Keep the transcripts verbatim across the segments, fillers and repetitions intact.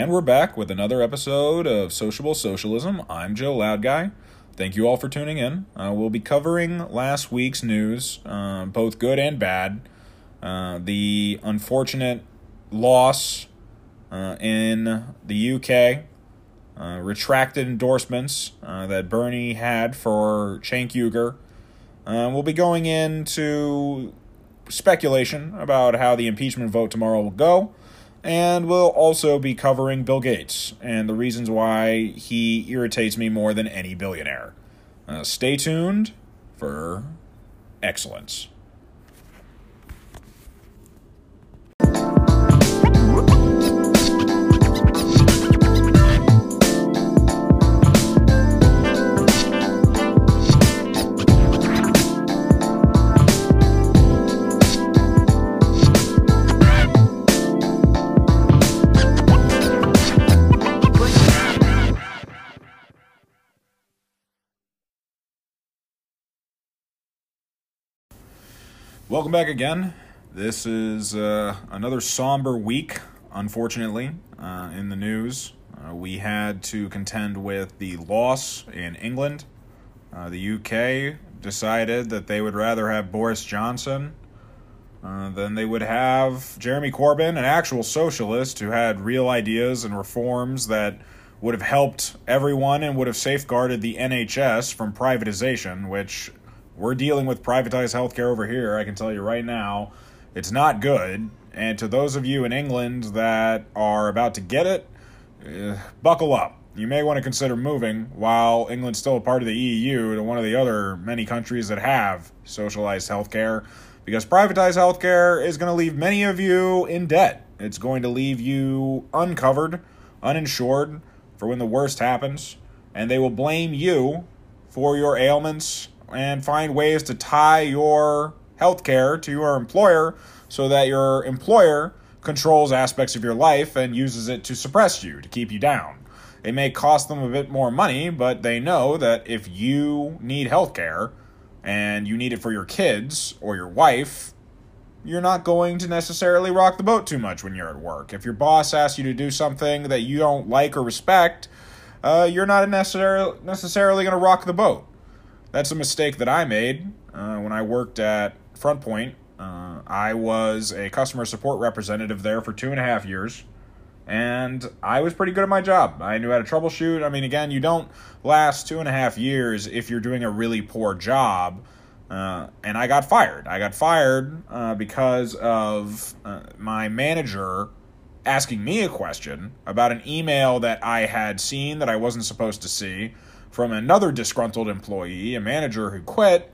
And we're back with another episode of Sociable Socialism. I'm Joe Loudguy. Thank you all for tuning in. Uh, we'll be covering last week's news, uh, both good and bad. Uh, the unfortunate loss uh, in the U K, uh, retracted endorsements uh, that Bernie had for Cenk Uygur. Uh, we'll be going into speculation about how the impeachment vote tomorrow will go. And we'll also be covering Bill Gates and the reasons why he irritates me more than any billionaire. Uh, stay tuned for excellence. Welcome back again. This is uh, another somber week, unfortunately, uh, in the news. Uh, we had to contend with the loss in England. Uh, the U K decided that they would rather have Boris Johnson uh, than they would have Jeremy Corbyn, an actual socialist who had real ideas and reforms that would have helped everyone and would have safeguarded the N H S from privatization, which... We're dealing with privatized healthcare over here, I can tell you right now. It's not good. And to those of you in England that are about to get it, uh, buckle up. You may want to consider moving while England's still a part of the E U to one of the other many countries that have socialized healthcare, because privatized healthcare is going to leave many of you in debt. It's going to leave you uncovered, uninsured for when the worst happens, and they will blame you for your ailments and find ways to tie your health care to your employer so that your employer controls aspects of your life and uses it to suppress you, to keep you down. It may cost them a bit more money, but they know that if you need health care and you need it for your kids or your wife, you're not going to necessarily rock the boat too much when you're at work. If your boss asks you to do something that you don't like or respect, uh, you're not necessarily necessarily going to rock the boat. That's a mistake that I made uh, when I worked at FrontPoint. Uh, I was a customer support representative there for two and a half years, and I was pretty good at my job. I knew how to troubleshoot. I mean, again, you don't last two and a half years if you're doing a really poor job, uh, and I got fired. I got fired uh, because of uh, my manager asking me a question about an email that I had seen that I wasn't supposed to see, from another disgruntled employee, a manager who quit,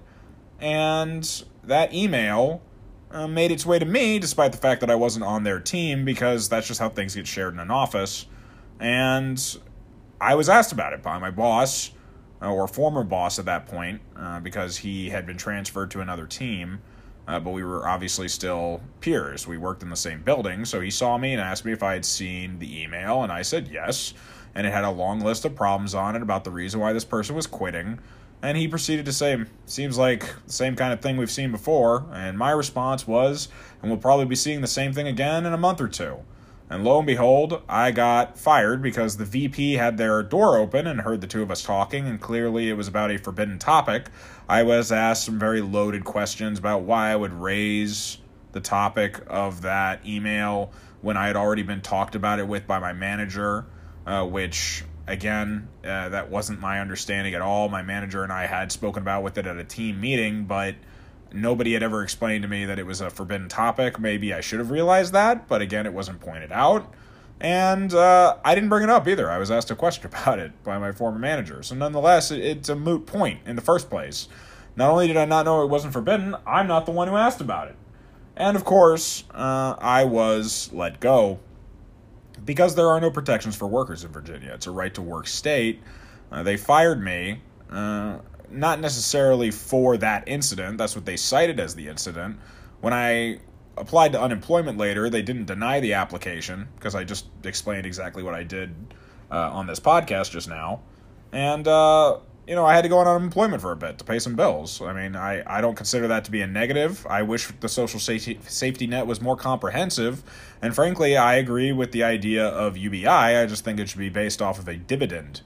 and that email uh, made its way to me, despite the fact that I wasn't on their team, because that's just how things get shared in an office. And I was asked about it by my boss, uh, or former boss at that point, uh, because he had been transferred to another team, uh, but we were obviously still peers. We worked in the same building, so he saw me and asked me if I had seen the email, and I said yes. And it had a long list of problems on it about the reason why this person was quitting. And he proceeded to say, seems like the same kind of thing we've seen before. And my response was, and we'll probably be seeing the same thing again in a month or two. And lo and behold, I got fired because the V P had their door open and heard the two of us talking, and clearly it was about a forbidden topic. I was asked some very loaded questions about why I would raise the topic of that email when I had already been talked about it with by my manager. Uh, which, again, uh, that wasn't my understanding at all. My manager and I had spoken about with it at a team meeting, but nobody had ever explained to me that it was a forbidden topic. Maybe I should have realized that, but again, it wasn't pointed out. And uh, I didn't bring it up either. I was asked a question about it by my former manager. So nonetheless, it, it's a moot point in the first place. Not only did I not know it wasn't forbidden, I'm not the one who asked about it. And of course, uh, I was let go. Because there are no protections for workers in Virginia. It's a right-to-work state. Uh, they fired me, uh, not necessarily for that incident. That's what they cited as the incident. When I applied to unemployment later, they didn't deny the application, because I just explained exactly what I did uh, on this podcast just now. And uh, you know, I had to go on unemployment for a bit to pay some bills. I mean, I, I don't consider that to be a negative. I wish the social safety safety net was more comprehensive. And frankly, I agree with the idea of U B I. I just think it should be based off of a dividend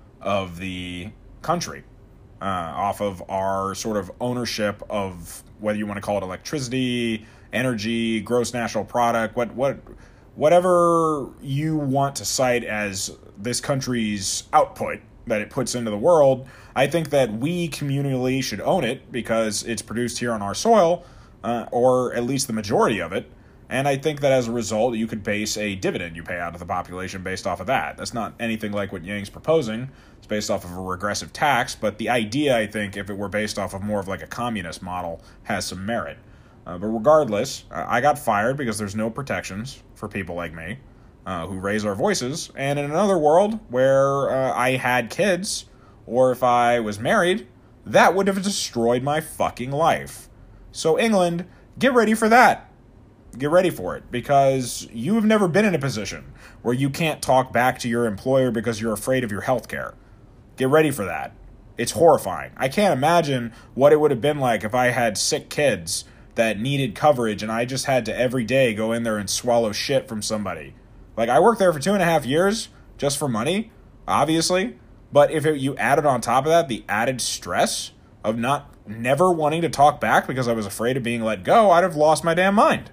of the country, uh, off of our sort of ownership of whether you want to call it electricity, energy, gross national product, what what whatever you want to cite as this country's output that it puts into the world. I think that we communally should own it because it's produced here on our soil, uh, or at least the majority of it. And I think that as a result, you could base a dividend you pay out to the population based off of that. That's not anything like what Yang's proposing. It's based off of a regressive tax, but the idea, I think, if it were based off of more of like a communist model, has some merit. Uh, but regardless, I got fired because there's no protections for people like me uh, who raise our voices. And in another world where uh, I had kids, or if I was married, that would have destroyed my fucking life. So England, get ready for that. Get ready for it, because you have never been in a position where you can't talk back to your employer because you're afraid of your health care. Get ready for that. It's horrifying. I can't imagine what it would have been like if I had sick kids that needed coverage and I just had to every day go in there and swallow shit from somebody. Like, I worked there for two and a half years just for money, obviously, but if it, you added on top of that the added stress of not never wanting to talk back because I was afraid of being let go, I'd have lost my damn mind.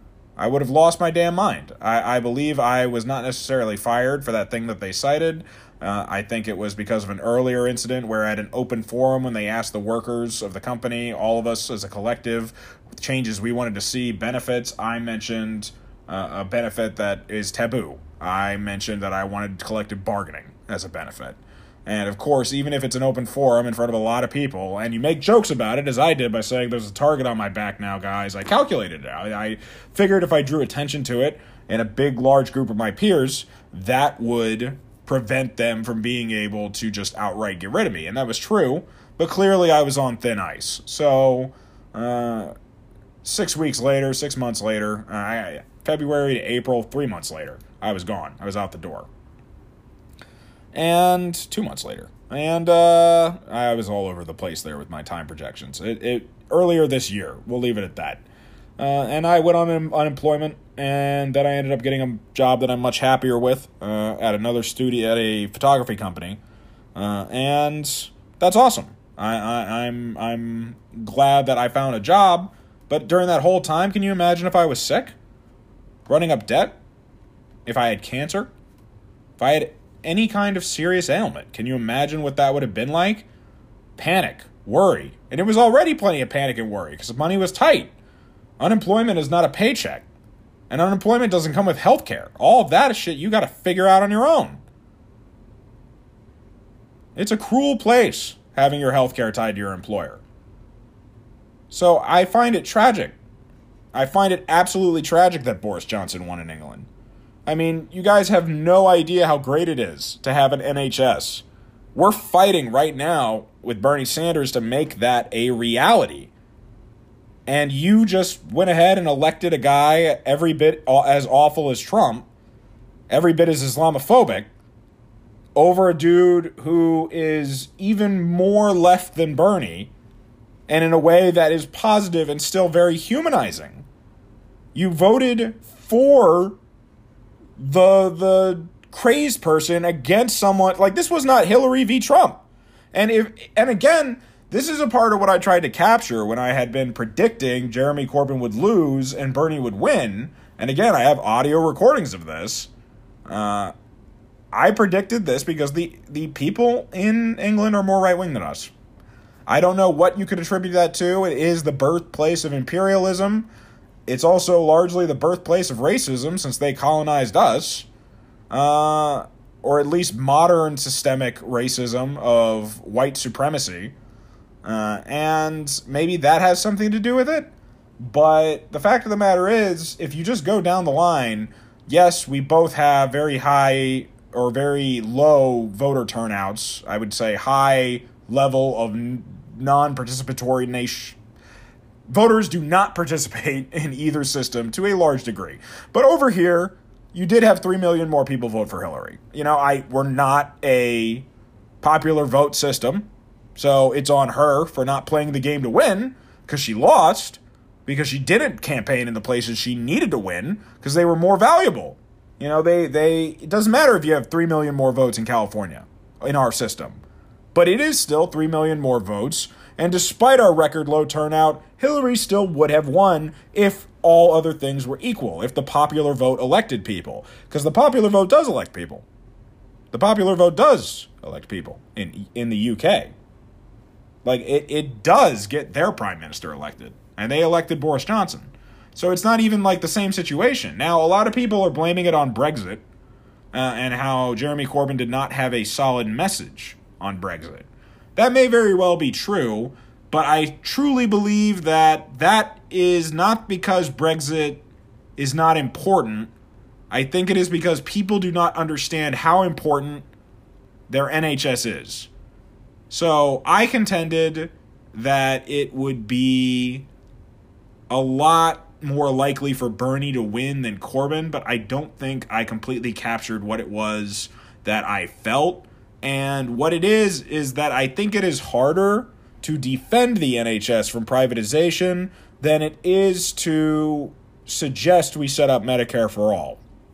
I would have lost my damn mind. I, I believe I was not necessarily fired for that thing that they cited. Uh, I think it was because of an earlier incident where at an open forum when they asked the workers of the company, all of us as a collective, changes we wanted to see, benefits, I mentioned uh, a benefit that is taboo. I mentioned that I wanted collective bargaining as a benefit. And of course, even if it's an open forum in front of a lot of people, and you make jokes about it, as I did by saying there's a target on my back now, guys, I calculated it. I, I figured if I drew attention to it in a big, large group of my peers, that would prevent them from being able to just outright get rid of me. And that was true, but clearly I was on thin ice. So, uh, six weeks later, six months later, uh, February to April, three months later, I was gone. I was out the door. And two months later. And uh, I was all over the place there with my time projections. It, it earlier this year, we'll leave it at that. Uh, and I went on un- unemployment, and then I ended up getting a job that I'm much happier with uh, at another studio, at a photography company. Uh, and that's awesome. I, I, I'm I'm glad that I found a job. But during that whole time, can you imagine if I was sick? Running up debt? If I had cancer? If I had any kind of serious ailment? Can you imagine what that would have been like? Panic, worry. And it was already plenty of panic and worry because the money was tight. Unemployment is not a paycheck. And unemployment doesn't come with health care. All of that is shit you got to figure out on your own. It's a cruel place having your health care tied to your employer. So I find it tragic. I find it absolutely tragic that Boris Johnson won in England. I mean, you guys have no idea how great it is to have an N H S. We're fighting right now with Bernie Sanders to make that a reality. And you just went ahead and elected a guy every bit as awful as Trump, every bit as Islamophobic, over a dude who is even more left than Bernie, and in a way that is positive and still very humanizing. You voted for the the crazed person against someone. Like, this was not Hillary v. Trump. And if and again, this is a part of what I tried to capture when I had been predicting Jeremy Corbyn would lose and Bernie would win. And again, I have audio recordings of this. Uh, I predicted this because the, the people in England are more right-wing than us. I don't know what you could attribute that to. It is the birthplace of imperialism. It's also largely the birthplace of racism since they colonized us. Uh, or at least modern systemic racism of white supremacy. Uh, and maybe that has something to do with it. But the fact of the matter is, if you just go down the line, yes, we both have very high or very low voter turnouts. I would say high level of non-participatory nation. Voters do not participate in either system to a large degree. But over here, you did have three million more people vote for Hillary. You know, I we're not a popular vote system. So it's on her for not playing the game to win because she lost, because she didn't campaign in the places she needed to win because they were more valuable. You know, they, they it doesn't matter if you have three million more votes in California in our system, but it is still three million more votes. And despite our record low turnout, Hillary still would have won if all other things were equal, if the popular vote elected people. Because the popular vote does elect people. The popular vote does elect people in in the U K. Like, it, it does get their prime minister elected. And they elected Boris Johnson. So it's not even like the same situation. Now, a lot of people are blaming it on Brexit uh, and how Jeremy Corbyn did not have a solid message on Brexit. That may very well be true, but I truly believe that that is not because Brexit is not important. I think it is because people do not understand how important their N H S is. So I contended that it would be a lot more likely for Bernie to win than Corbyn, but I don't think I completely captured what it was that I felt. And what it is, is that I think it is harder to defend the N H S from privatization than it is to suggest we set up Medicare for all.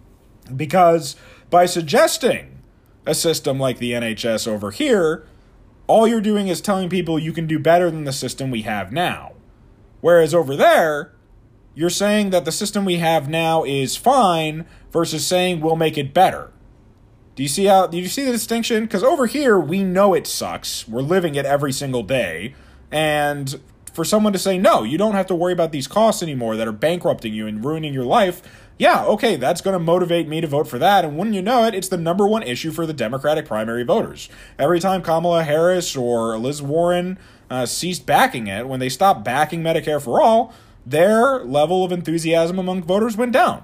Because by suggesting a system like the N H S over here, all you're doing is telling people you can do better than the system we have now. Whereas over there, you're saying that the system we have now is fine versus saying we'll make it better. Do you see how, do you see the distinction? Because over here, we know it sucks. We're living it every single day. And for someone to say, no, you don't have to worry about these costs anymore that are bankrupting you and ruining your life, yeah, okay, that's going to motivate me to vote for that. And wouldn't you know it, it's the number one issue for the Democratic primary voters. Every time Kamala Harris or Liz Warren uh, ceased backing it, when they stopped backing Medicare for all, their level of enthusiasm among voters went down.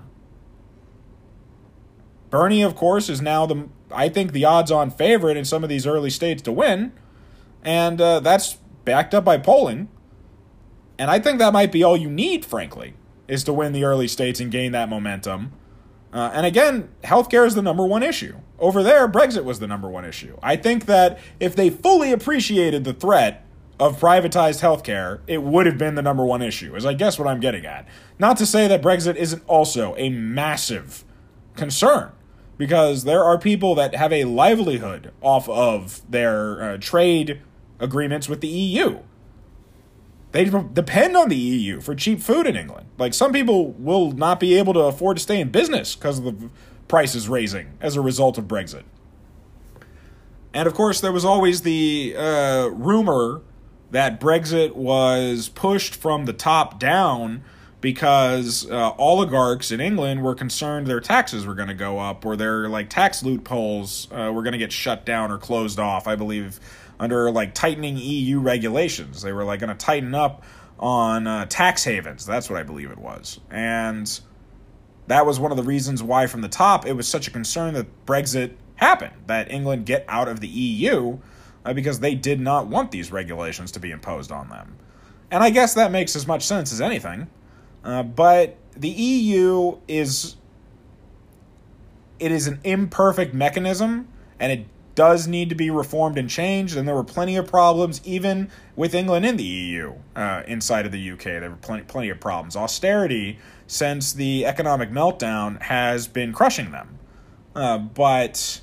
Bernie, of course, is now, the I think, the odds-on favorite in some of these early states to win. And uh, that's backed up by polling. And I think that might be all you need, frankly, is to win the early states and gain that momentum. Uh, and again, healthcare is the number one issue. Over there, Brexit was the number one issue. I think that if they fully appreciated the threat of privatized healthcare, it would have been the number one issue, is I guess what I'm getting at. Not to say that Brexit isn't also a massive concern, because there are people that have a livelihood off of their uh, trade agreements with the E U. They depend on the E U for cheap food in England. Like, some people will not be able to afford to stay in business because of the prices raising as a result of Brexit. And, of course, there was always the uh, rumor that Brexit was pushed from the top down because uh, oligarchs in England were concerned their taxes were going to go up, or their like tax loopholes uh, were going to get shut down or closed off, I believe, under like tightening E U regulations. They were like going to tighten up on uh, tax havens. That's what I believe it was. And that was one of the reasons why from the top it was such a concern that Brexit happened, that England get out of the E U, uh, because they did not want these regulations to be imposed on them. And I guess that makes as much sense as anything. Uh, but the E U is, it is an imperfect mechanism, and it does need to be reformed and changed, and there were plenty of problems even with England in the E U, uh, inside of the U K. There were plenty, plenty of problems. Austerity, since the economic meltdown, has been crushing them. Uh, but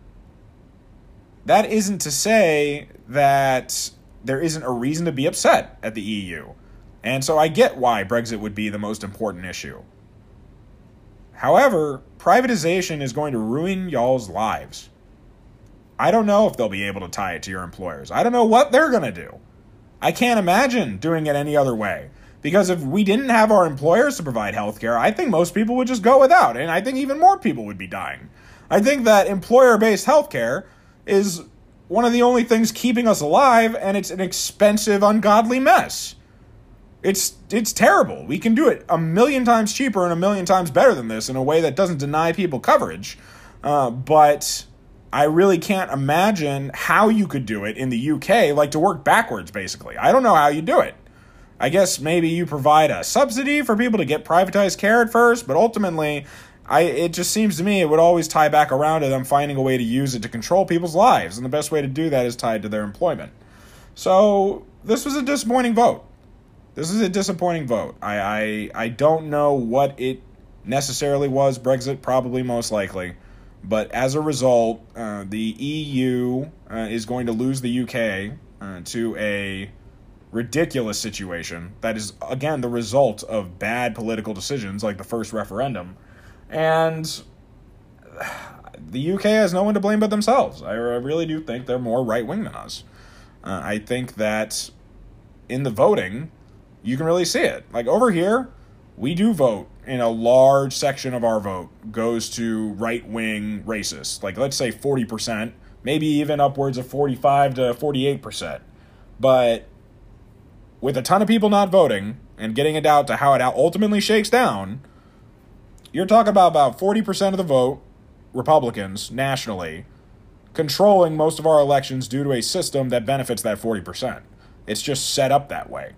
that isn't to say that there isn't a reason to be upset at the E U. And so I get why Brexit would be the most important issue. However, privatization is going to ruin y'all's lives. I don't know if they'll be able to tie it to your employers. I don't know what they're going to do. I can't imagine doing it any other way. Because if we didn't have our employers to provide health care, I think most people would just go without. And I think even more people would be dying. I think that employer-based health care is one of the only things keeping us alive, and it's an expensive, ungodly mess. It's it's terrible. We can do it a million times cheaper and a million times better than this in a way that doesn't deny people coverage. Uh, but I really can't imagine how you could do it in the U K, like to work backwards, basically. I don't know how you do it. I guess maybe you provide a subsidy for people to get privatized care at first, but ultimately, I it just seems to me it would always tie back around to them finding a way to use it to control people's lives, and the best way to do that is tied to their employment. So this was a disappointing vote. This is a disappointing vote. I, I, I don't know what it necessarily was. Brexit, probably most likely. But as a result, uh, the E U uh, is going to lose the U K uh, to a ridiculous situation that is, again, the result of bad political decisions like the first referendum. And the U K has no one to blame but themselves. I really do think they're more right-wing than us. Uh, I think that in the voting, you can really see it. Like over here, we do vote, and a large section of our vote goes to right-wing racists. Like, let's say forty percent, maybe even upwards of forty-five to forty-eight percent. But with a ton of people not voting and getting it out to how it ultimately shakes down, you're talking about about forty percent of the vote, Republicans, nationally, controlling most of our elections due to a system that benefits that forty percent. It's just set up that way.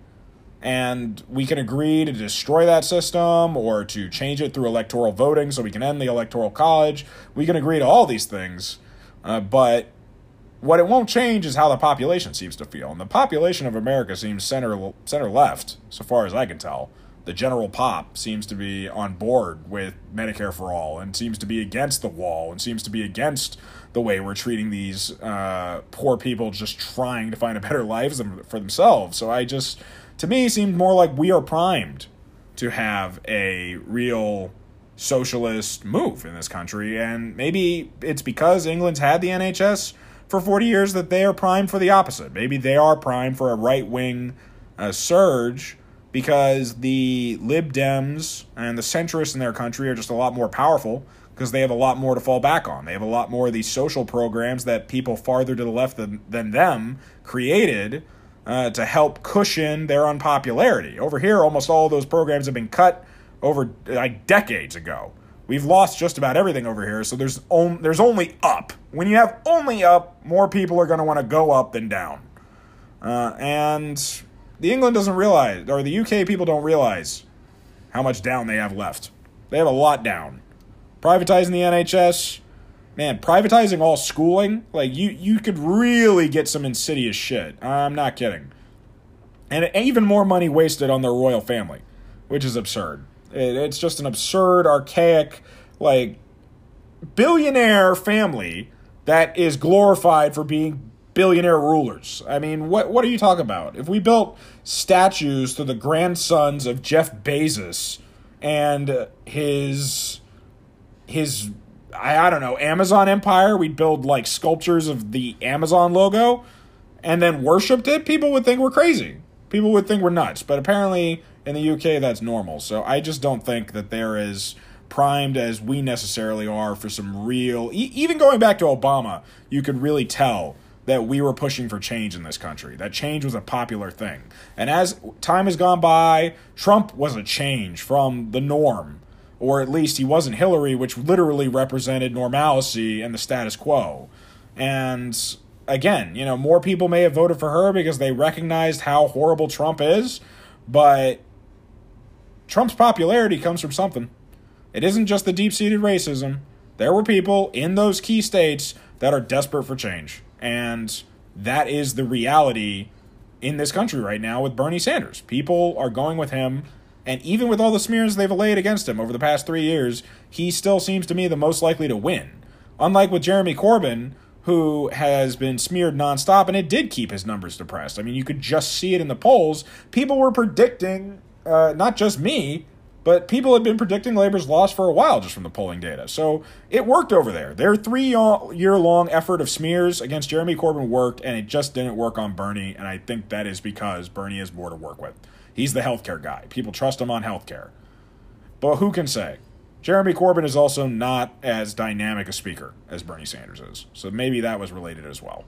And we can agree to destroy that system or to change it through electoral voting so we can end the Electoral College. We can agree to all these things. Uh, but what it won't change is how the population seems to feel. And the population of America seems center center left, so far as I can tell. The general pop seems to be on board with Medicare for All and seems to be against the wall and seems to be against the way we're treating these uh, poor people just trying to find a better life for themselves. So I just... to me, it seemed more like we are primed to have a real socialist move in this country. And maybe it's because England's had the N H S for forty years that they are primed for the opposite. Maybe they are primed for a right-wing uh, surge because the Lib Dems and the centrists in their country are just a lot more powerful because they have a lot more to fall back on. They have a lot more of these social programs that people farther to the left than, than them created Uh, to help cushion their unpopularity. Over here, almost all of those programs have been cut over like decades ago. We've lost just about everything over here, so there's on, there's only up. When you have only up, more people are going to want to go up than down. Uh, and the England doesn't realize, or the U K people don't realize how much down they have left. They have a lot down. Privatizing the N H S, man, privatizing all schooling, like, you, you could really get some insidious shit. I'm not kidding. And even more money wasted on their royal family, which is absurd. It, it's just an absurd, archaic, like, billionaire family that is glorified for being billionaire rulers. I mean, what what are you talking about? If we built statues to the grandsons of Jeff Bezos and his his... I, I don't know, Amazon empire, we'd build like sculptures of the Amazon logo and then worshipped it, people would think we're crazy. People would think we're nuts. But apparently in the U K, that's normal. So I just don't think that they're as primed as we necessarily are for some real... E- even going back to Obama, you could really tell that we were pushing for change in this country. That change was a popular thing. And as time has gone by, Trump was a change from the norm. Or at least he wasn't Hillary, which literally represented normalcy and the status quo. And again, you know, more people may have voted for her because they recognized how horrible Trump is, but Trump's popularity comes from something. It isn't just the deep-seated racism. There were people in those key states that are desperate for change. And that is the reality in this country right now with Bernie Sanders. People are going with him. And even with all the smears they've laid against him over the past three years, he still seems to me the most likely to win. Unlike with Jeremy Corbyn, who has been smeared nonstop, and it did keep his numbers depressed. I mean, you could just see it in the polls. People were predicting, uh, not just me, but people had been predicting Labour's loss for a while just from the polling data. So it worked over there. Their three-year-long effort of smears against Jeremy Corbyn worked, and it just didn't work on Bernie, and I think that is because Bernie has more to work with. He's the healthcare guy. People trust him on healthcare. But who can say? Jeremy Corbyn is also not as dynamic a speaker as Bernie Sanders is. So maybe that was related as well.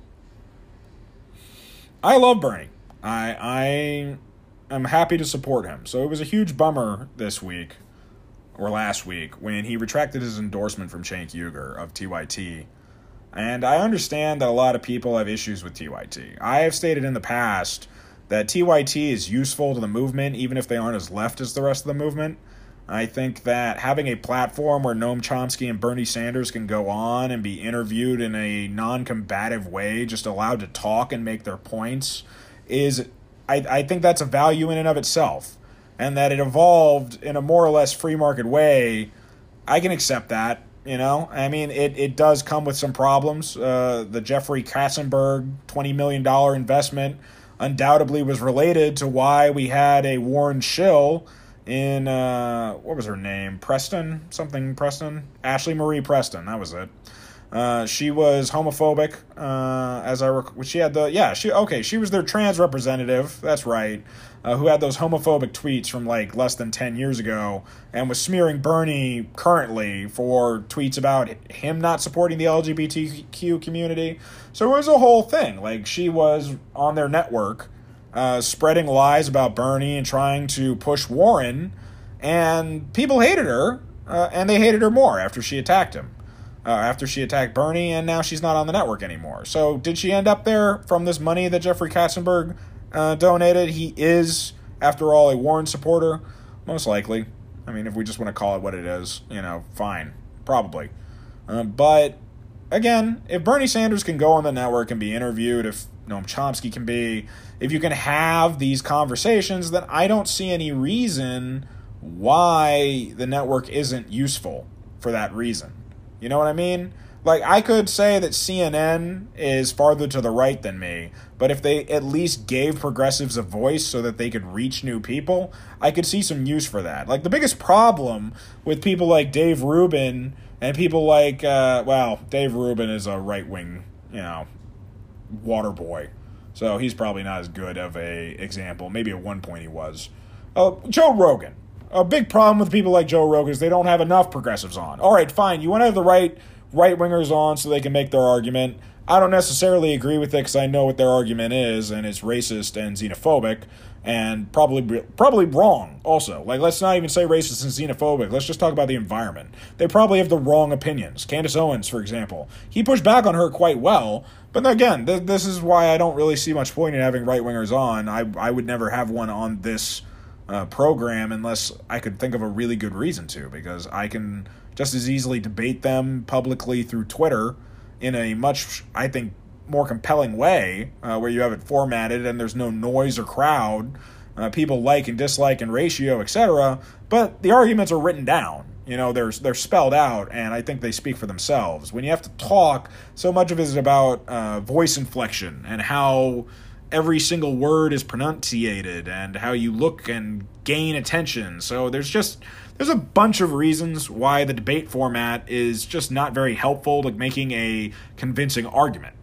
I love Bernie. I I am happy to support him. So it was a huge bummer this week, or last week, when he retracted his endorsement from Cenk Uygur of T Y T. And I understand that a lot of people have issues with T Y T. I have stated in the past that T Y T is useful to the movement, even if they aren't as left as the rest of the movement. I think that having a platform where Noam Chomsky and Bernie Sanders can go on and be interviewed in a non-combative way, just allowed to talk and make their points, is, I, I think that's a value in and of itself. And that it evolved in a more or less free market way, I can accept that, you know? I mean, it, it does come with some problems. Uh, the Jeffrey Katzenberg twenty million dollars investment undoubtedly was related to why we had a Warren Schill in, uh, what was her name? Preston? Something Preston? Ashley Marie Preston, that was it. Uh, she was homophobic, uh, as I rec- she had the, yeah, she, okay, she was their trans representative, that's right, uh, who had those homophobic tweets from, like, less than ten years ago, and was smearing Bernie currently for tweets about him not supporting the L G B T Q community. So it was a whole thing. Like, she was on their network, uh, spreading lies about Bernie and trying to push Warren, and people hated her, uh, and they hated her more after she attacked him. Uh, after she attacked Bernie, and now she's not on the network anymore. So did she end up there from this money that Jeffrey Katzenberg uh, donated? He is, after all, a Warren supporter. Most likely. I mean, if we just want to call it what it is, you know, fine. Probably. Uh, but, again, if Bernie Sanders can go on the network and be interviewed, if Noam Chomsky can be, if you can have these conversations, then I don't see any reason why the network isn't useful for that reason. You know what I mean? Like, I could say that C N N is farther to the right than me, but if they at least gave progressives a voice so that they could reach new people, I could see some use for that. Like, the biggest problem with people like Dave Rubin and people like, uh, well, Dave Rubin is a right-wing, you know, water boy, so he's probably not as good of a example. Maybe at one point he was. Uh, Joe Rogan. A big problem with people like Joe Rogan is they don't have enough progressives on. All right, fine. You want to have the right right-wingers on so they can make their argument. I don't necessarily agree with it because I know what their argument is, and it's racist and xenophobic, and probably probably wrong also. Like, let's not even say racist and xenophobic. Let's just talk about the environment. They probably have the wrong opinions. Candace Owens, for example. He pushed back on her quite well, but again, th- this is why I don't really see much point in having right-wingers on. I, I would never have one on this Uh, program unless I could think of a really good reason to, because I can just as easily debate them publicly through Twitter in a much, I think, more compelling way, uh, where you have it formatted and there's no noise or crowd, uh, people like and dislike and ratio, et cetera. But the arguments are written down. You know, they're, they're spelled out, and I think they speak for themselves. When you have to talk, so much of it is about uh, voice inflection and how every single word is pronunciated and how you look and gain attention. So there's just, there's a bunch of reasons why the debate format is just not very helpful to making a convincing argument.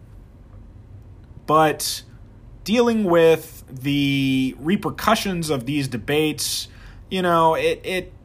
But dealing with the repercussions of these debates, you know, it, it,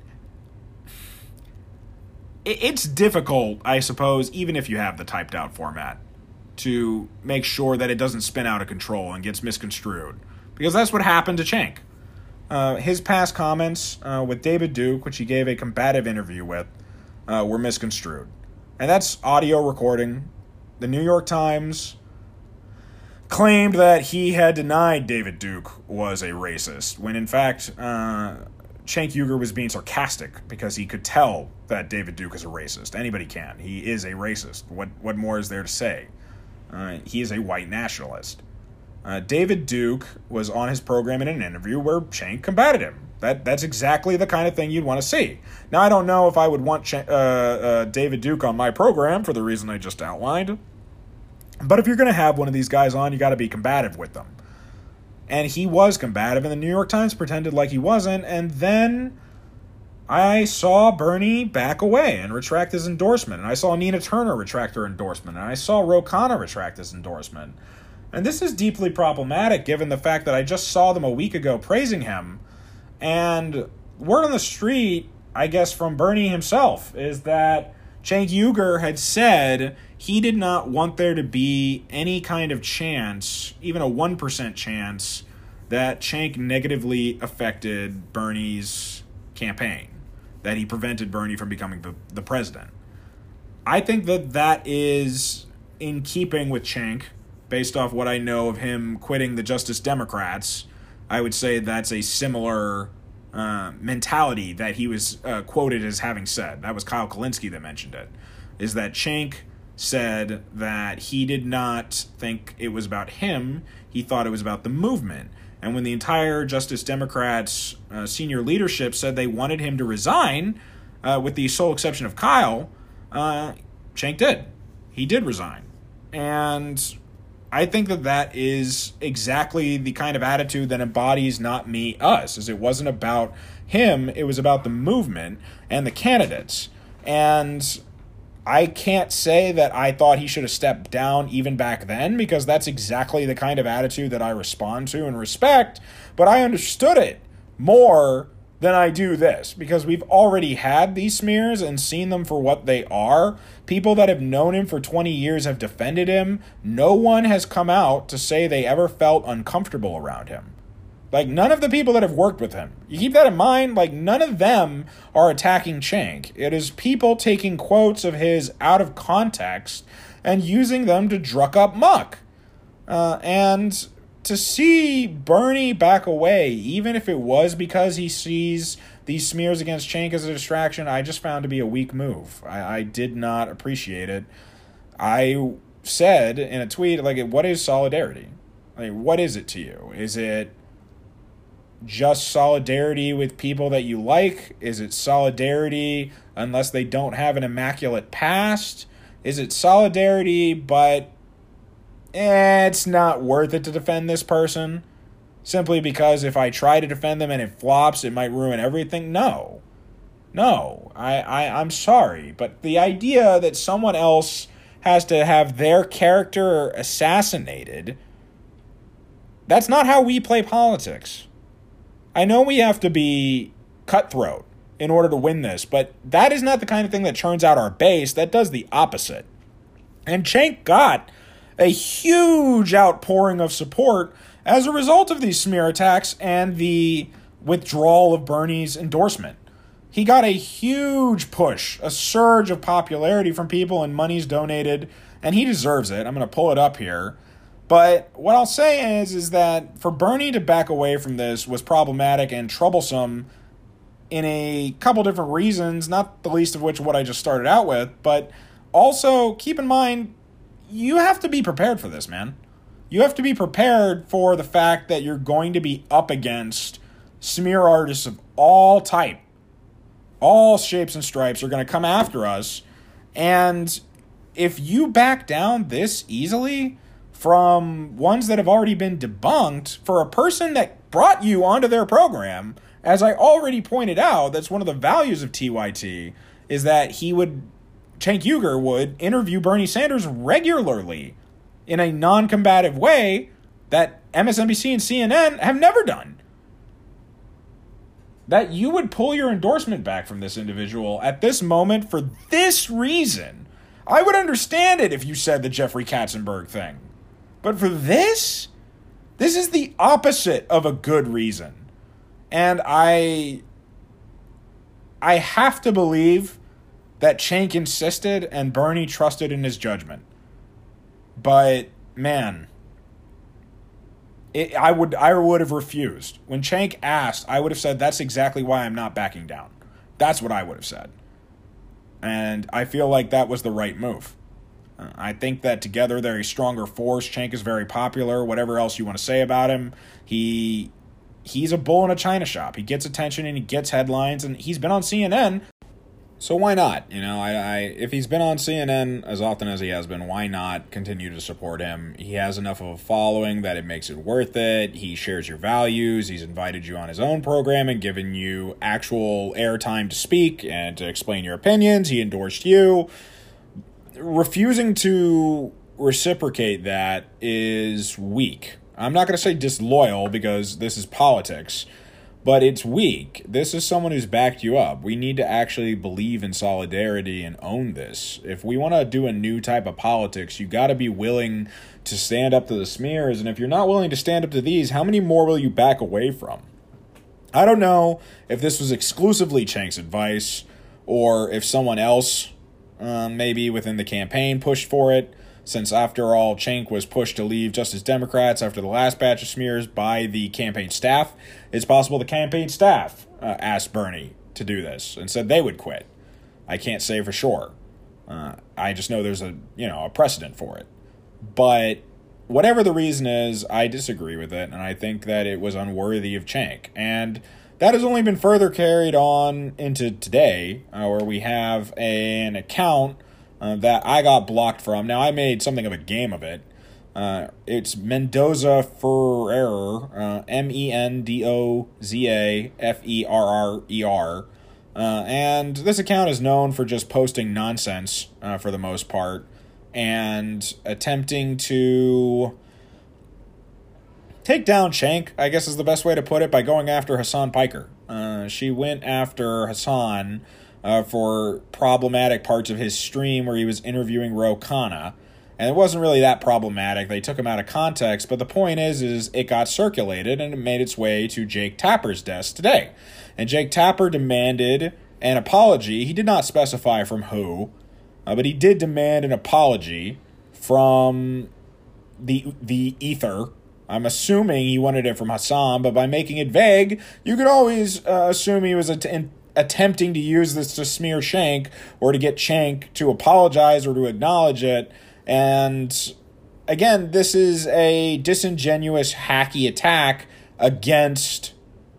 it it's difficult, I suppose, even if you have the typed out format, to make sure that it doesn't spin out of control and gets misconstrued. Because that's what happened to Cenk. Uh, his past comments uh, with David Duke, which he gave a combative interview with, uh, were misconstrued. And that's audio recording. The New York Times claimed that he had denied David Duke was a racist, when in fact, uh, Cenk Uygur was being sarcastic because he could tell that David Duke is a racist. Anybody can. He is a racist. What, what more is there to say? Uh, he is a white nationalist. Uh, David Duke was on his program in an interview where Cenk combated him. That That's exactly the kind of thing you'd want to see. Now, I don't know if I would want Ch- uh, uh, David Duke on my program for the reason I just outlined. But if you're going to have one of these guys on, you got to be combative with them. And he was combative, and the New York Times pretended like he wasn't, and then I saw Bernie back away and retract his endorsement. And I saw Nina Turner retract her endorsement. And I saw Ro Khanna retract his endorsement. And this is deeply problematic given the fact that I just saw them a week ago praising him. And word on the street, I guess from Bernie himself, is that Cenk Uygur had said he did not want there to be any kind of chance, even a one percent chance, that Cenk negatively affected Bernie's campaign, that he prevented Bernie from becoming the, the president. I think that that is in keeping with Cenk, based off what I know of him quitting the Justice Democrats. I would say that's a similar uh, uh, mentality that he was uh, quoted as having said. That was Kyle Kalinske that mentioned it, is that Cenk said that he did not think it was about him. He thought it was about the movement. And when the entire Justice Democrats uh, senior leadership said they wanted him to resign, uh, with the sole exception of Kyle, uh, Cenk did. He did resign. And I think that that is exactly the kind of attitude that embodies not me, us, as it wasn't about him, it was about the movement and the candidates. And I can't say that I thought he should have stepped down even back then, because that's exactly the kind of attitude that I respond to and respect, but I understood it more than I do this, because we've already had these smears and seen them for what they are. People that have known him for twenty years have defended him. No one has come out to say they ever felt uncomfortable around him. Like, none of the people that have worked with him. You keep that in mind, like, none of them are attacking Cenk. It is people taking quotes of his out of context and using them to druck up muck. Uh, and to see Bernie back away, even if it was because he sees these smears against Cenk as a distraction, I just found to be a weak move. I, I did not appreciate it. I said in a tweet, like, what is solidarity? Like, what is it to you? Is it just solidarity with people that you like? Is it solidarity unless they don't have an immaculate past? Is it solidarity, but eh, it's not worth it to defend this person simply because if I try to defend them and it flops, it might ruin everything? No. No. I, I, I'm sorry, but the idea that someone else has to have their character assassinated, that's not how we play politics. I know we have to be cutthroat in order to win this, but that is not the kind of thing that churns out our base. That does the opposite. And Cenk got a huge outpouring of support as a result of these smear attacks and the withdrawal of Bernie's endorsement. He got a huge push, a surge of popularity from people, and money's donated, and he deserves it. I'm going to pull it up here. But what I'll say is, is that for Bernie to back away from this was problematic and troublesome in a couple different reasons, not the least of which what I just started out with. But also, keep in mind, you have to be prepared for this, man. You have to be prepared for the fact that you're going to be up against smear artists of all type. All shapes and stripes are going to come after us. And if you back down this easily from ones that have already been debunked for a person that brought you onto their program, as I already pointed out, that's one of the values of T Y T, is that he would, Cenk Uygur would interview Bernie Sanders regularly in a non-combative way that M S N B C and C N N have never done. That you would pull your endorsement back from this individual at this moment for this reason. I would understand it if you said the Jeffrey Katzenberg thing. But for this, this is the opposite of a good reason. And I I have to believe that Cenk insisted and Bernie trusted in his judgment. But, man, it, I would I would have refused. When Cenk asked, I would have said, that's exactly why I'm not backing down. That's what I would have said. And I feel like that was the right move. Uh, I think that together they're a stronger force. Cenk is very popular. Whatever else you want to say about him, he he's a bull in a china shop. He gets attention and he gets headlines, and he's been on C N N. So why not? You know, I, I if he's been on C N N as often as he has been, why not continue to support him? He has enough of a following that it makes it worth it. He shares your values. He's invited you on his own program and given you actual airtime to speak and to explain your opinions. He endorsed you. Refusing to reciprocate that is weak. I'm not going to say disloyal because this is politics, but it's weak. This is someone who's backed you up. We need to actually believe in solidarity and own this. If we want to do a new type of politics, you got to be willing to stand up to the smears. And if you're not willing to stand up to these, how many more will you back away from? I don't know if this was exclusively Cenk's advice or if someone else, Uh, maybe within the campaign pushed for it. since after all, Cenk was pushed to leave just as Democrats after the last batch of smears by the campaign staff. It's possible the campaign staff uh, asked Bernie to do this and said they would quit. I can't say for sure. Uh, I just know there's a, you know, a precedent for it. But whatever the reason is, I disagree with it, and I think that it was unworthy of Cenk. And that has only been further carried on into today, uh, where we have a, an account uh, that I got blocked from. Now, I made something of a game of it. Uh, it's Mendoza Ferrer, uh, M E N D O Z A F E R R E R. Uh, and this account is known for just posting nonsense uh, for the most part and attempting to take down Cenk, I guess is the best way to put it, by going after Hasan Piker. Uh, she went after Hasan uh, for problematic parts of his stream where he was interviewing Ro Khanna. And it wasn't really that problematic. They took him out of context. But the point is, is it got circulated and it made its way to Jake Tapper's desk today. And Jake Tapper demanded an apology. He did not specify from who, uh, but he did demand an apology from the the ether. I'm assuming he wanted it from Hasan, but by making it vague, you could always uh, assume he was att- in- attempting to use this to smear Cenk or to get Cenk to apologize or to acknowledge it. And again, this is a disingenuous, hacky attack against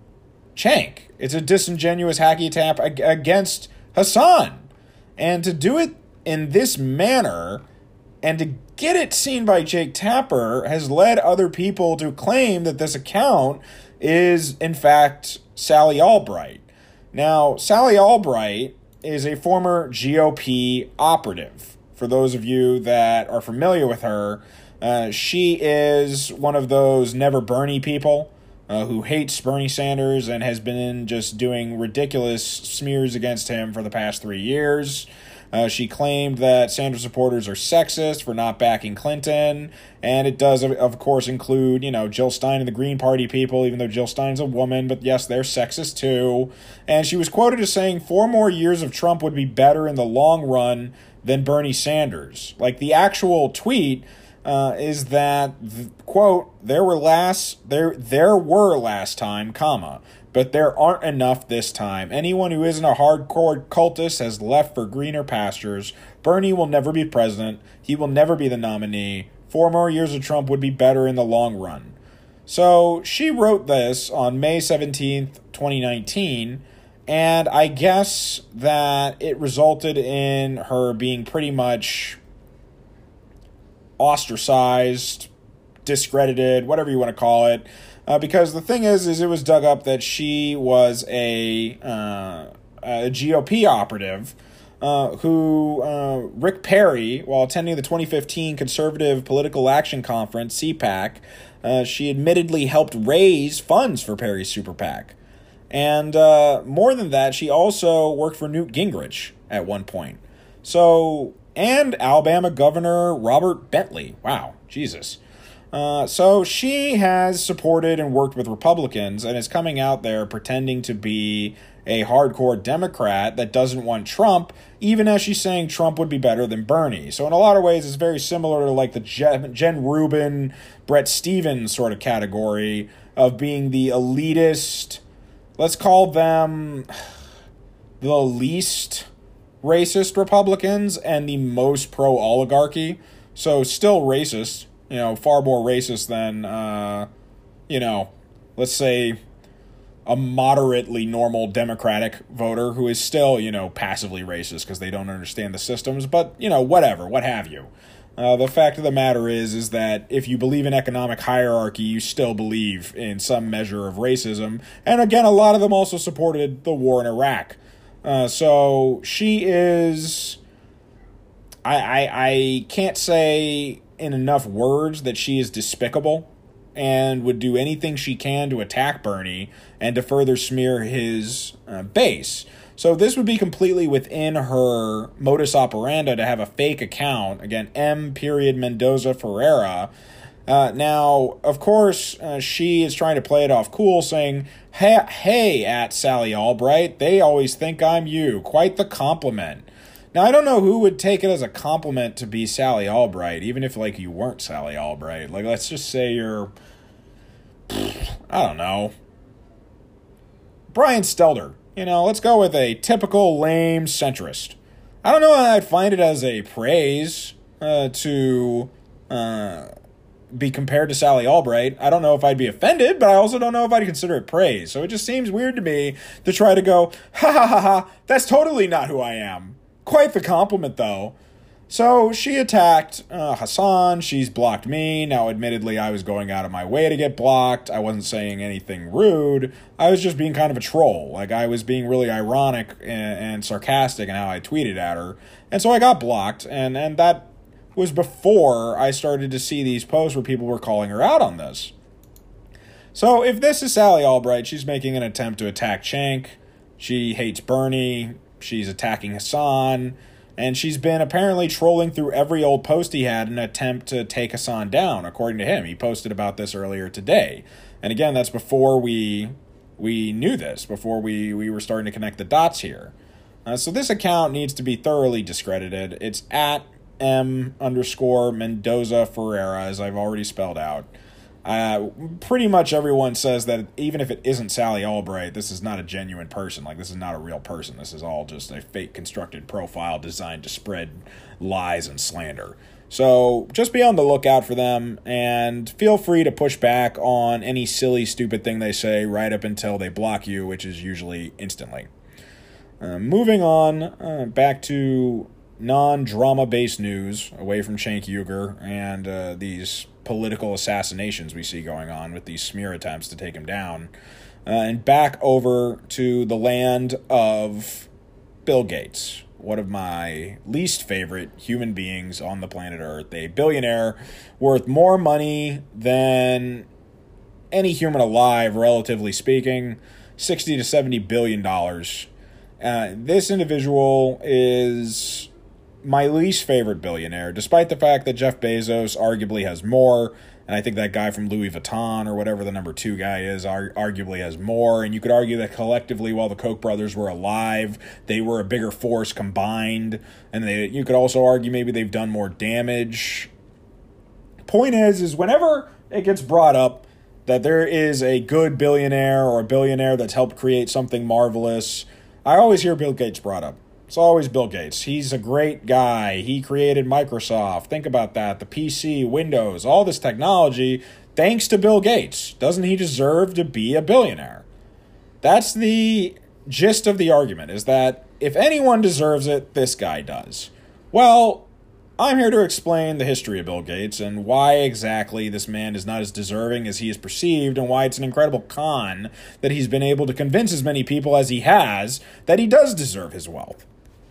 Cenk. It's a disingenuous, hacky attack ag- against Hasan. And to do it in this manner and to get it seen by Jake Tapper has led other people to claim that this account is, in fact, Sally Albright. Now, Sally Albright is a former G O P operative. For those of you that are familiar with her, uh, she is one of those Never Bernie people uh, who hates Bernie Sanders and has been just doing ridiculous smears against him for the past three years. Uh, she claimed that Sanders supporters are sexist for not backing Clinton, and it does, of course, include, you know, Jill Stein and the Green Party people, even though Jill Stein's a woman, but yes, they're sexist too. And she was quoted as saying four more years of Trump would be better in the long run than Bernie Sanders. Like, the actual tweet uh, is that, quote, there were last, there, there were last time, comma, but there aren't enough this time. Anyone who isn't a hardcore cultist has left for greener pastures. Bernie will never be president. He will never be the nominee. Four more years of Trump would be better in the long run. So she wrote this on May seventeenth, twenty nineteen, and I guess that it resulted in her being pretty much ostracized, discredited, whatever you want to call it. Uh, because the thing is, is it was dug up that she was a, uh, a G O P operative uh, who, uh, Rick Perry, while attending the twenty fifteen Conservative Political Action Conference, C PAC, uh, she admittedly helped raise funds for Perry's super PAC. And uh, more than that, she also worked for Newt Gingrich at one point. So, and Alabama Governor Robert Bentley. Wow, Jesus. Uh, so she has supported and worked with Republicans and is coming out there pretending to be a hardcore Democrat that doesn't want Trump, even as she's saying Trump would be better than Bernie. So in a lot of ways, it's very similar to like the Jen, Jen Rubin, Brett Stevens sort of category of being the elitist, let's call them the least racist Republicans and the most pro-oligarchy. So still racist. You know, far more racist than, uh, you know, let's say a moderately normal Democratic voter who is still, you know, passively racist because they don't understand the systems. But, you know, whatever, what have you. Uh, the fact of the matter is, is that if you believe in economic hierarchy, you still believe in some measure of racism. And again, a lot of them also supported the war in Iraq. Uh, so she is, I, I, I can't say in enough words that she is despicable and would do anything she can to attack Bernie and to further smear his uh, base. So this would be completely within her modus operandi to have a fake account, again, M. period Mendoza Ferreira. Uh, now, of course, uh, she is trying to play it off cool, saying, hey, hey, at Sally Albright, they always think I'm you. Quite the compliment. Now, I don't know who would take it as a compliment to be Sally Albright, even if, like, you weren't Sally Albright. Like, let's just say you're, I don't know, Brian Stelter. You know, let's go with a typical lame centrist. I don't know how I'd find it as a praise uh, to uh, be compared to Sally Albright. I don't know if I'd be offended, but I also don't know if I'd consider it praise. So it just seems weird to me to try to go, ha ha ha ha, that's totally not who I am. Quite the compliment, though. So she attacked uh, Hassan. She's blocked me. Now, admittedly, I was going out of my way to get blocked. I wasn't saying anything rude. I was just being kind of a troll. Like, I was being really ironic and, and sarcastic in how I tweeted at her. And so I got blocked. And, and that was before I started to see these posts where people were calling her out on this. So if this is Sally Albright, she's making an attempt to attack Cenk. She hates Bernie. She's attacking Hassan. And she's been apparently trolling through every old post he had in an attempt to take Hassan down, according to him. He posted about this earlier today. And again, that's before we we knew this, before we, we were starting to connect the dots here. Uh, so this account needs to be thoroughly discredited. It's at M underscore Mendoza Ferreira, as I've already spelled out. Uh, pretty much everyone says that even if it isn't Sally Albright, this is not a genuine person. Like, this is not a real person. This is all just a fake constructed profile designed to spread lies and slander. So just be on the lookout for them, and feel free to push back on any silly, stupid thing they say right up until they block you, which is usually instantly. Uh, moving on, uh, back to non-drama-based news, away from Cenk Uygur and uh, these political assassinations we see going on with these smear attempts to take him down, uh, and back over to the land of Bill Gates, one of my least favorite human beings on the planet Earth, a billionaire worth more money than any human alive, relatively speaking, sixty to seventy billion dollars. Uh, this individual is my least favorite billionaire, despite the fact that Jeff Bezos arguably has more, and I think that guy from Louis Vuitton, or whatever the number two guy is, ar- arguably has more, and you could argue that collectively, while the Koch brothers were alive, they were a bigger force combined, and they you could also argue maybe they've done more damage. Point is, is whenever it gets brought up that there is a good billionaire or a billionaire that's helped create something marvelous, I always hear Bill Gates brought up. It's always Bill Gates. He's a great guy. He created Microsoft. Think about that. The P C, Windows, all this technology, thanks to Bill Gates. Doesn't he deserve to be a billionaire? That's the gist of the argument, is that if anyone deserves it, this guy does. Well, I'm here to explain the history of Bill Gates and why exactly this man is not as deserving as he is perceived, and why it's an incredible con that he's been able to convince as many people as he has that he does deserve his wealth.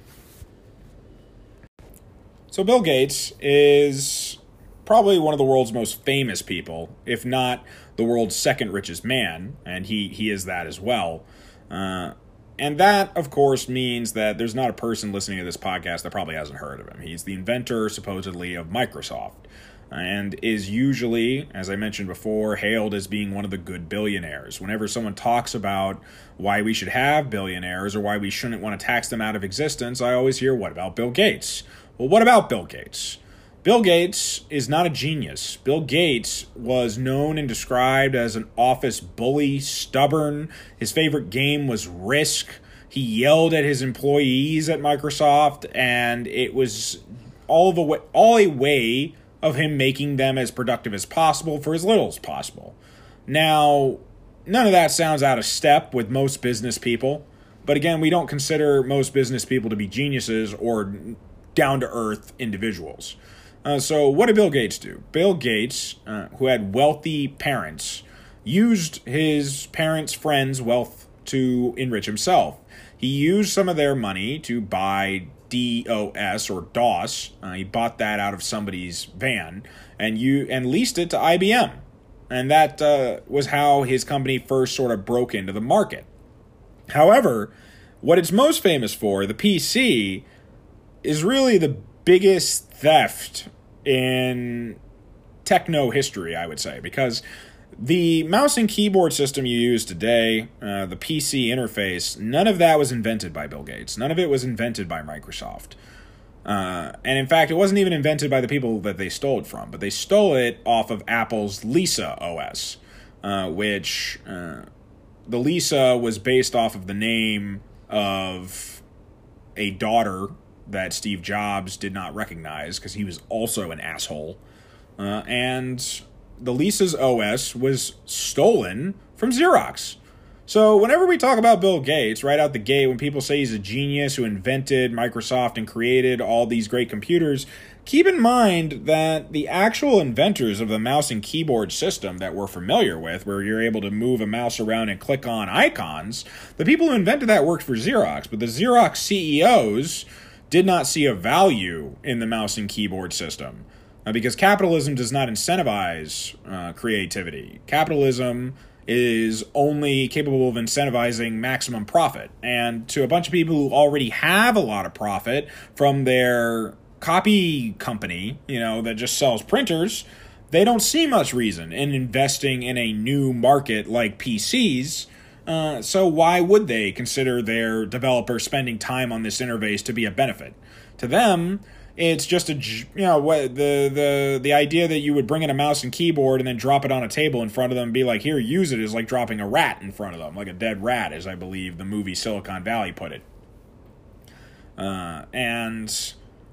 So Bill Gates is probably one of the world's most famous people, if not the world's second richest man, and he, he is that as well. Uh, and that, of course, means that there's not a person listening to this podcast that probably hasn't heard of him. He's the inventor, supposedly, of Microsoft, and is usually, as I mentioned before, hailed as being one of the good billionaires. Whenever someone talks about why we should have billionaires or why we shouldn't want to tax them out of existence, I always hear, what about Bill Gates? Well, what about Bill Gates? Bill Gates is not a genius. Bill Gates was known and described as an office bully, stubborn. His favorite game was Risk. He yelled at his employees at Microsoft, and it was all, of a, way, all a way of him making them as productive as possible for as little as possible. Now, none of that sounds out of step with most business people, but again, we don't consider most business people to be geniuses or down-to-earth individuals. Uh, so what did Bill Gates do? Bill Gates, uh, who had wealthy parents, used his parents' friends' wealth to enrich himself. He used some of their money to buy DOS or DOS. Uh, he bought that out of somebody's van and you and leased it to I B M. And that uh, was how his company first sort of broke into the market. However, what it's most famous for, the P C, is really the biggest theft in techno history, I would say, because The mouse and keyboard system you use today, uh, the P C interface, none of that was invented by Bill Gates. None of it was invented by Microsoft. Uh, and in fact, it wasn't even invented by the people that they stole it from, but they stole it off of Apple's Lisa O S, uh, which uh, the Lisa was based off of the name of a daughter that Steve Jobs did not recognize because he was also an asshole. Uh, and the Lisa's O S was stolen from Xerox. So whenever we talk about Bill Gates, right out the gate, when people say he's a genius who invented Microsoft and created all these great computers, keep in mind that the actual inventors of the mouse and keyboard system that we're familiar with, where you're able to move a mouse around and click on icons, the people who invented that worked for Xerox, but the Xerox C E Os did not see a value in the mouse and keyboard system. Uh, because capitalism does not incentivize uh, creativity. Capitalism is only capable of incentivizing maximum profit. And to a bunch of people who already have a lot of profit from their copy company, you know, that just sells printers, they don't see much reason in investing in a new market like P Cs. Uh, so why would they consider their developers spending time on this interface to be a benefit? To them, it's just a, you know, what the, the, the idea that you would bring in a mouse and keyboard and then drop it on a table in front of them and be like, here, use it, is like dropping a rat in front of them, like a dead rat, as I believe the movie Silicon Valley put it. Uh, and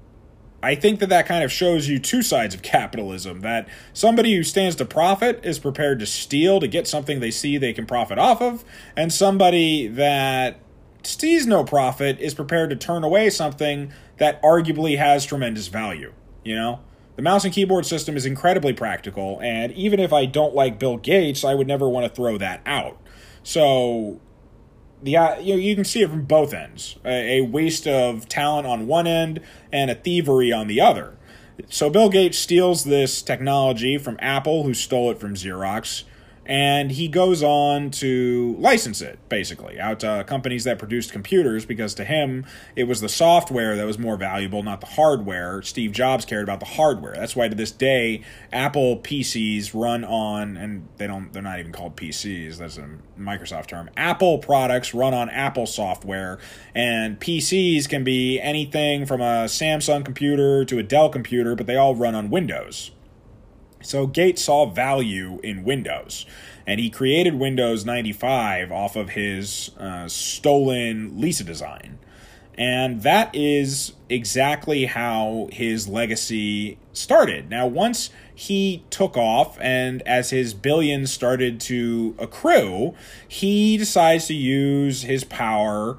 I think that that kind of shows you two sides of capitalism, that somebody who stands to profit is prepared to steal to get something they see they can profit off of, and somebody that sees no profit is prepared to turn away something that arguably has tremendous value. You know, the mouse and keyboard system is incredibly practical, and even if I don't like Bill Gates, I would never want to throw that out. So the uh, you know, you can see it from both ends, a, a waste of talent on one end and a thievery on the other. So Bill Gates steals this technology from Apple, who stole it from Xerox, and he goes on to license it, basically, out to companies that produced computers, because to him, it was the software that was more valuable, not the hardware. Steve Jobs cared about the hardware. That's why to this day, Apple P Cs run on, and they don't, they're not even called P Cs, that's a Microsoft term. Apple products run on Apple software, and P Cs can be anything from a Samsung computer to a Dell computer, but they all run on Windows. So Gates saw value in Windows, and he created Windows ninety-five off of his uh, stolen Lisa design. And that is exactly how his legacy started. Now, once he took off and as his billions started to accrue, he decides to use his power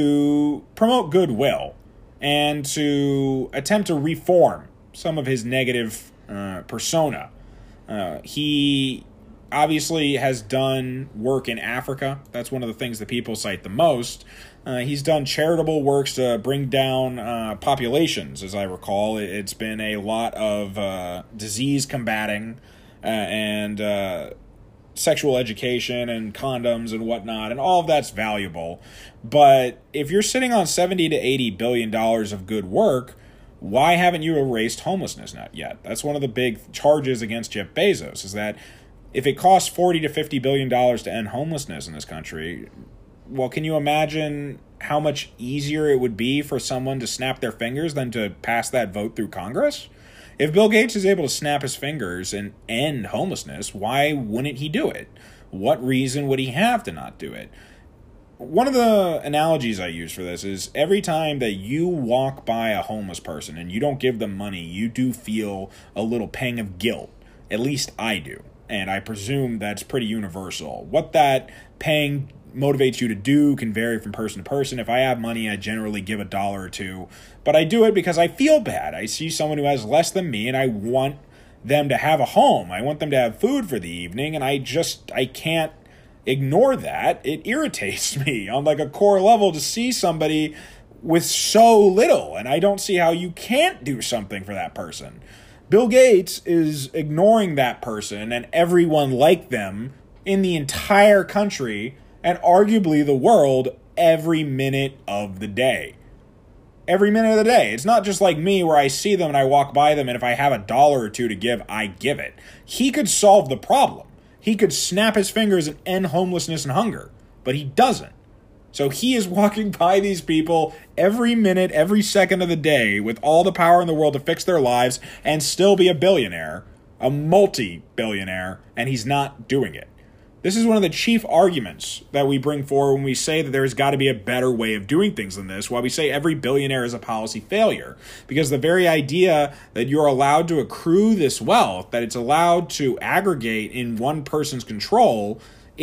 to promote goodwill and to attempt to reform some of his negative Uh, persona. Uh, he obviously has done work in Africa. That's one of the things that people cite the most. Uh, he's done charitable works to bring down uh, populations, as I recall. It's been a lot of uh, disease combating uh, and uh, sexual education and condoms and whatnot, and all of that's valuable. But if you're sitting on seventy to eighty billion dollars of good work, why haven't you erased homelessness yet? That's one of the big charges against Jeff Bezos, is that if it costs forty to fifty billion dollars to end homelessness in this country, well, can you imagine how much easier it would be for someone to snap their fingers than to pass that vote through Congress? If Bill Gates is able to snap his fingers and end homelessness, why wouldn't he do it? What reason would he have to not do it? One of the analogies I use for this is every time that you walk by a homeless person and you don't give them money, you do feel a little pang of guilt. At least I do. And I presume that's pretty universal. What that pang motivates you to do can vary from person to person. If I have money, I generally give a dollar or two. But I do it because I feel bad. I see someone who has less than me and I want them to have a home. I want them to have food for the evening, and I just, I can't ignore that. It irritates me on like a core level to see somebody with so little, and I don't see how you can't do something for that person. Bill Gates is ignoring that person and everyone like them in the entire country and arguably the world every minute of the day. Every minute of the day. It's not just like me where I see them and I walk by them, and if I have a dollar or two to give, I give it. He could solve the problem. He could snap his fingers and end homelessness and hunger, but he doesn't. So he is walking by these people every minute, every second of the day with all the power in the world to fix their lives and still be a billionaire, a multi-billionaire, and he's not doing it. This is one of the chief arguments that we bring forward when we say that there's got to be a better way of doing things than this, why we say every billionaire is a policy failure. Because the very idea that you're allowed to accrue this wealth, that it's allowed to aggregate in one person's control,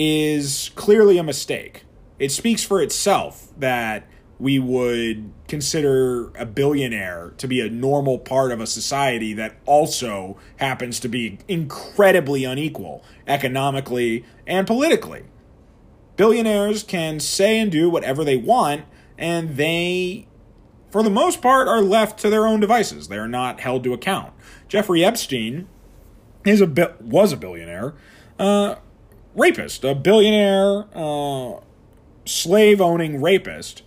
is clearly a mistake. It speaks for itself that we would consider a billionaire to be a normal part of a society that also happens to be incredibly unequal economically and politically. Billionaires can say and do whatever they want, and they, for the most part, are left to their own devices. They are not held to account. Jeffrey Epstein is a bi- was a billionaire, uh, rapist, a billionaire, uh, slave-owning rapist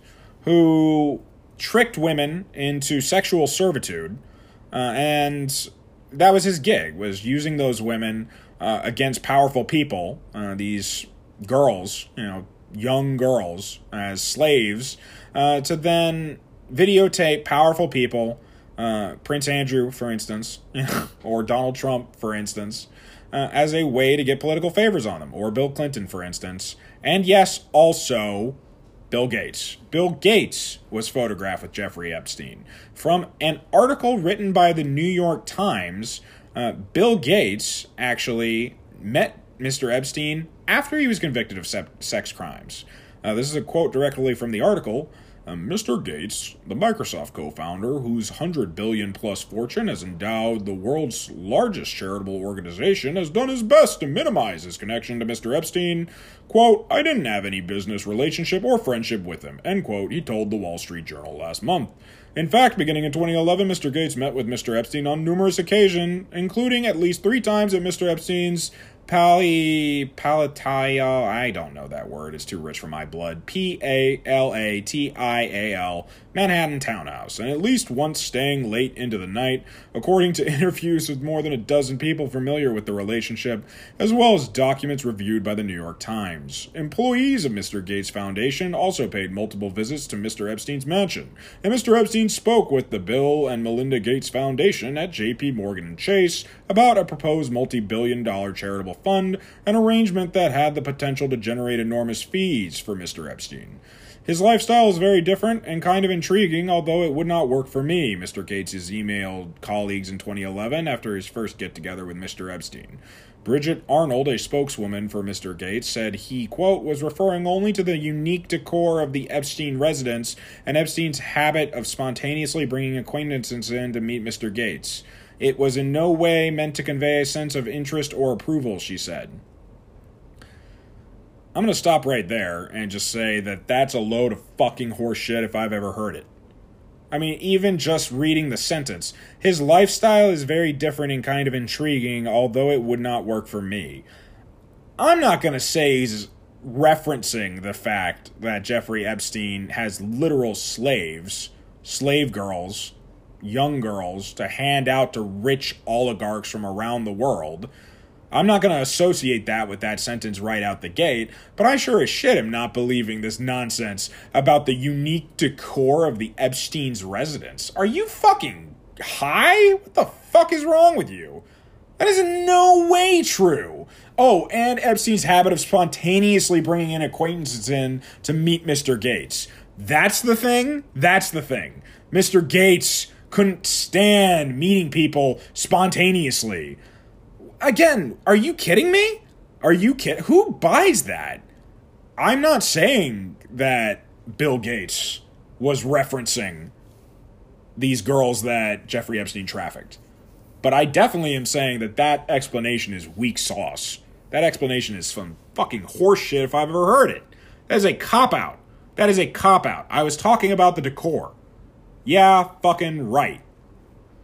who tricked women into sexual servitude, uh, and that was his gig, was using those women uh, against powerful people, uh, these girls, you know, young girls, as slaves, uh, to then videotape powerful people, uh, Prince Andrew, for instance, or Donald Trump, for instance, uh, as a way to get political favors on them, or Bill Clinton, for instance, and yes, also Bill Gates. Bill Gates was photographed with Jeffrey Epstein. From an article written by the New York Times, uh, Bill Gates actually met Mister Epstein after he was convicted of se- sex crimes. Uh, this is a quote directly from the article. Uh, Mister Gates, the Microsoft co-founder, whose one hundred billion dollars plus fortune has endowed the world's largest charitable organization, has done his best to minimize his connection to Mister Epstein. Quote, I didn't have any business relationship or friendship with him, end quote, he told the Wall Street Journal last month. In fact, beginning in twenty eleven, Mister Gates met with Mister Epstein on numerous occasions, including at least three times at Mister Epstein's Pali, Palataya, I don't know that word, it's too rich for my blood, P A L A T I A L, Manhattan townhouse, and at least once staying late into the night, according to interviews with more than a dozen people familiar with the relationship, as well as documents reviewed by the New York Times. Employees of Mister Gates Foundation also paid multiple visits to Mister Epstein's mansion, and Mister Epstein spoke with the Bill and Melinda Gates Foundation at J P Morgan and Chase about a proposed multi-billion dollar charitable fund, an arrangement that had the potential to generate enormous fees for Mister Epstein. His lifestyle is very different and kind of intriguing, although it would not work for me, Mister Gates has emailed colleagues in twenty eleven after his first get-together with Mister Epstein. Bridget Arnold, a spokeswoman for Mister Gates, said he, quote, was referring only to the unique decor of the Epstein residence and Epstein's habit of spontaneously bringing acquaintances in to meet Mister Gates. It was in no way meant to convey a sense of interest or approval, she said. I'm going to stop right there and just say that that's a load of fucking horse shit if I've ever heard it. I mean, even just reading the sentence, his lifestyle is very different and kind of intriguing, although it would not work for me. I'm not going to say he's referencing the fact that Jeffrey Epstein has literal slaves, slave girls, young girls, to hand out to rich oligarchs from around the world. I'm not going to associate that with that sentence right out the gate, but I sure as shit am not believing this nonsense about the unique decor of the Epstein's residence. Are you fucking high? What the fuck is wrong with you? That is in no way true. Oh, and Epstein's habit of spontaneously bringing in acquaintances in to meet Mister Gates. That's the thing? That's the thing. Mister Gates couldn't stand meeting people spontaneously. Again, are you kidding me? Are you kidding? Who buys that? I'm not saying that Bill Gates was referencing these girls that Jeffrey Epstein trafficked. But I definitely am saying that that explanation is weak sauce. That explanation is some fucking horse shit if I've ever heard it. That is a cop-out. That is a cop-out. I was talking about the decor. Yeah, fucking right.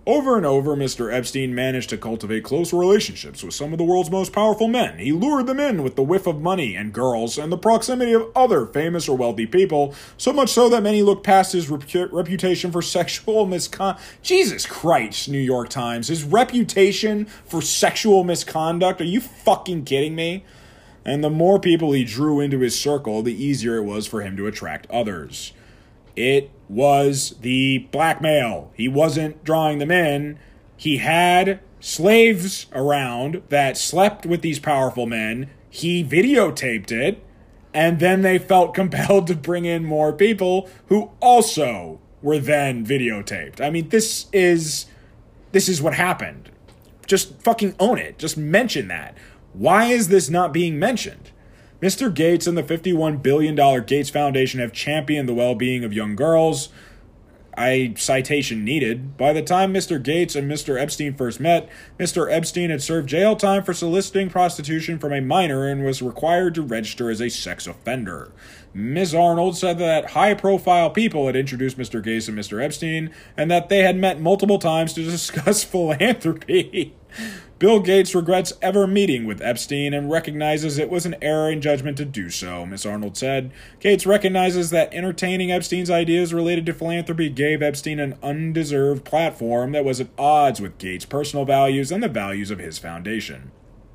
Over and over, Mister Epstein managed to cultivate close relationships with some of the world's most powerful men. He lured them in with the whiff of money and girls and the proximity of other famous or wealthy people, so much so that many looked past his repu- reputation for sexual misconduct. Jesus Christ, New York Times. His reputation for sexual misconduct? Are you fucking kidding me? And the more people he drew into his circle, the easier it was for him to attract others. It was the blackmail. He wasn't drawing them in. He had slaves around that slept with these powerful men. He videotaped it, and then they felt compelled to bring in more people who also were then videotaped. I mean, this is this is what happened. Just fucking own it. Just mention that. Why is this not being mentioned? Mister Gates and the fifty-one billion dollars Gates Foundation have championed the well-being of young girls. I citation needed. By the time Mister Gates and Mister Epstein first met, Mister Epstein had served jail time for soliciting prostitution from a minor and was required to register as a sex offender. Miz Arnold said that high-profile people had introduced Mister Gates and Mister Epstein, and that they had met multiple times to discuss philanthropy. Bill Gates regrets ever meeting with Epstein and recognizes it was an error in judgment to do so, Miz Arnold said. Gates recognizes that entertaining Epstein's ideas related to philanthropy gave Epstein an undeserved platform that was at odds with Gates' personal values and the values of his foundation.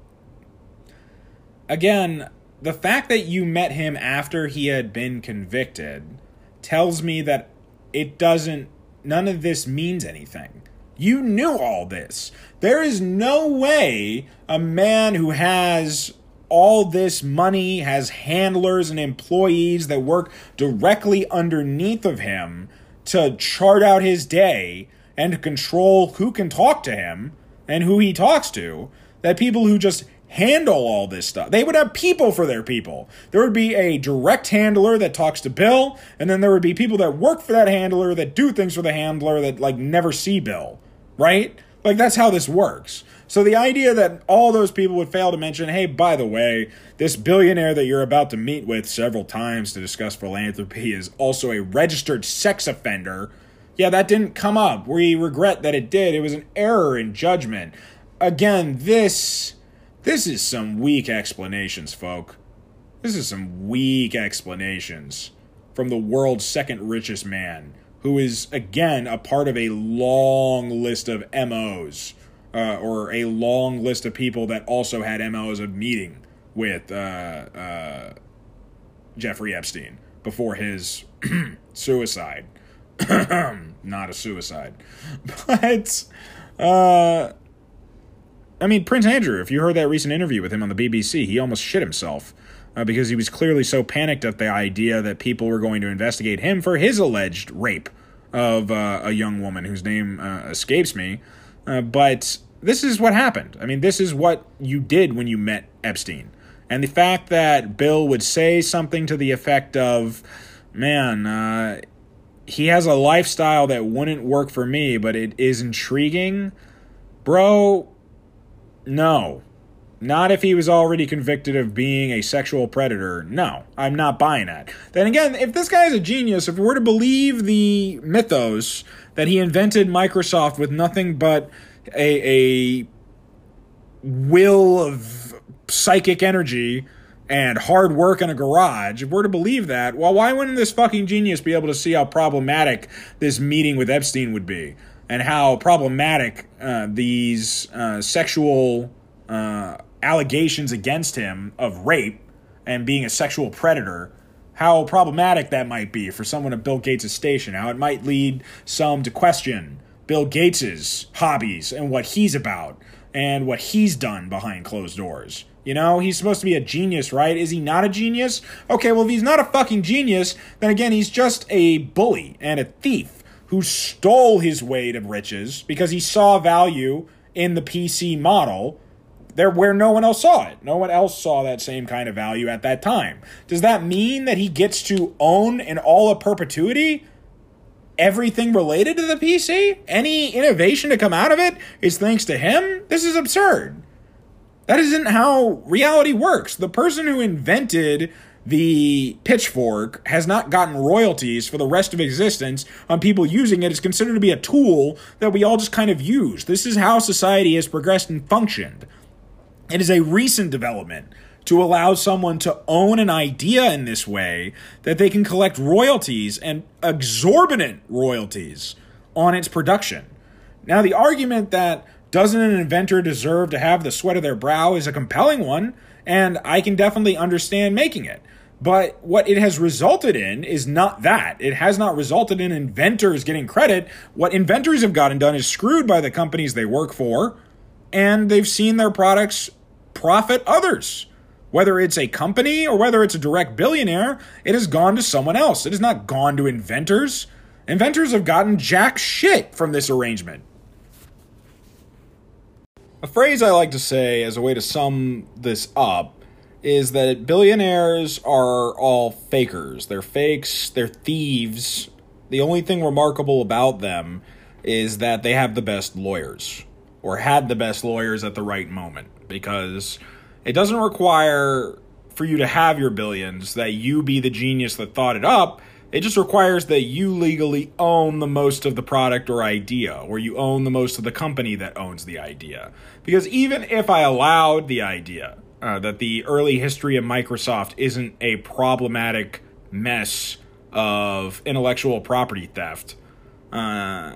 Again, the fact that you met him after he had been convicted tells me that it doesn't, none of this means anything. You knew all this. There is no way a man who has all this money, has handlers and employees that work directly underneath of him to chart out his day and to control who can talk to him and who he talks to, that people who just handle all this stuff, they would have people for their people. There would be a direct handler that talks to Bill, and then there would be people that work for that handler that do things for the handler that like never see Bill. Right? Like, that's how this works. So the idea that all those people would fail to mention, hey, by the way, this billionaire that you're about to meet with several times to discuss philanthropy is also a registered sex offender. Yeah, that didn't come up. We regret that it did. It was an error in judgment. Again, this, this is some weak explanations, folk. This is some weak explanations from the world's second richest man, who is, again, a part of a long list of M Os, uh, or a long list of people that also had M Os of meeting with uh, uh, Jeffrey Epstein before his suicide. Not a suicide. But, uh, I mean, Prince Andrew, if you heard that recent interview with him on the B B C, he almost shit himself. Uh, because he was clearly so panicked at the idea that people were going to investigate him for his alleged rape of uh, a young woman whose name uh, escapes me. Uh, but this is what happened. I mean, this is what you did when you met Epstein. And the fact that Bill would say something to the effect of, man, uh, he has a lifestyle that wouldn't work for me, but it is intriguing. Bro, no. Not if he was already convicted of being a sexual predator. No, I'm not buying that. Then again, if this guy is a genius, if we're to believe the mythos that he invented Microsoft with nothing but a, a will of psychic energy and hard work in a garage, if we're to believe that, well, why wouldn't this fucking genius be able to see how problematic this meeting with Epstein would be? And how problematic uh, these uh, sexual uh, allegations against him of rape and being a sexual predator, how problematic that might be for someone at Bill Gates' station, how it might lead some to question Bill Gates' hobbies and what he's about and what he's done behind closed doors. You know, he's supposed to be a genius, right? Is he not a genius? Okay, well, if he's not a fucking genius, then again, he's just a bully and a thief who stole his way to riches because he saw value in the P C model there where no one else saw it. No one else saw that same kind of value at that time. Does that mean that he gets to own in all of perpetuity everything related to the P C? Any innovation to come out of it is thanks to him? This is absurd. That isn't how reality works. The person who invented the Pitchfork has not gotten royalties for the rest of existence on people using it. It's considered to be a tool that we all just kind of use. This is how society has progressed and functioned. It is a recent development to allow someone to own an idea in this way that they can collect royalties and exorbitant royalties on its production. Now, the argument that doesn't an inventor deserve to have the sweat of their brow is a compelling one, and I can definitely understand making it. But what it has resulted in is not that. It has not resulted in inventors getting credit. What inventors have gotten done is screwed by the companies they work for, and they've seen their products profit others. Whether it's a company or whether it's a direct billionaire, it has gone to someone else. It has not gone to inventors. Inventors have gotten jack shit from this arrangement. A phrase I like to say as a way to sum this up is that billionaires are all fakers. They're fakes, they're thieves. The only thing remarkable about them is that they have the best lawyers, or had the best lawyers at the right moment, because it doesn't require for you to have your billions that you be the genius that thought it up. It just requires that you legally own the most of the product or idea, or you own the most of the company that owns the idea. Because even if I allowed the idea uh, that the early history of Microsoft isn't a problematic mess of intellectual property theft, uh,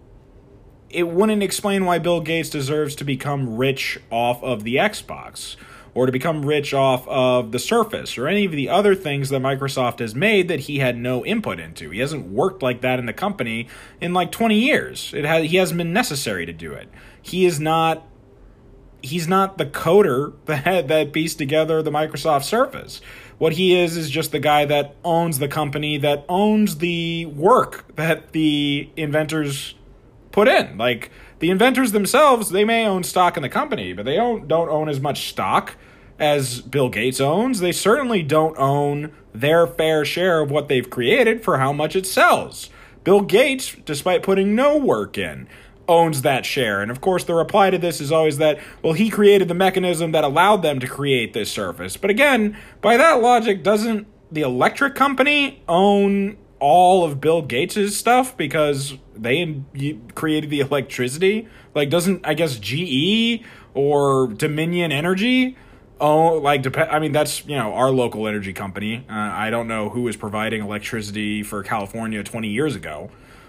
it wouldn't explain why Bill Gates deserves to become rich off of the Xbox, or to become rich off of the Surface, or any of the other things that Microsoft has made that he had no input into. He hasn't worked like that in the company in like twenty years. It has, he hasn't been necessary to do it. He is not, he's not the coder that, that pieced together the Microsoft Surface. What he is is just the guy that owns the company, that owns the work that the inventors put in. Like, the inventors themselves, they may own stock in the company, but they don't, don't own as much stock as Bill Gates owns. They certainly don't own their fair share of what they've created for how much it sells. Bill Gates, despite putting no work in, owns that share. And of course, the reply to this is always that, well, he created the mechanism that allowed them to create this Surface. But again, by that logic, doesn't the electric company own all of Bill Gates's stuff because they created the electricity? Like, doesn't, I guess, G E or Dominion Energy oh like dep- I mean, that's, you know, our local energy company. uh, I don't know who was providing electricity for California twenty years ago.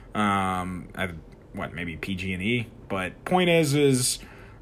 um I, what maybe P G and E, but point is is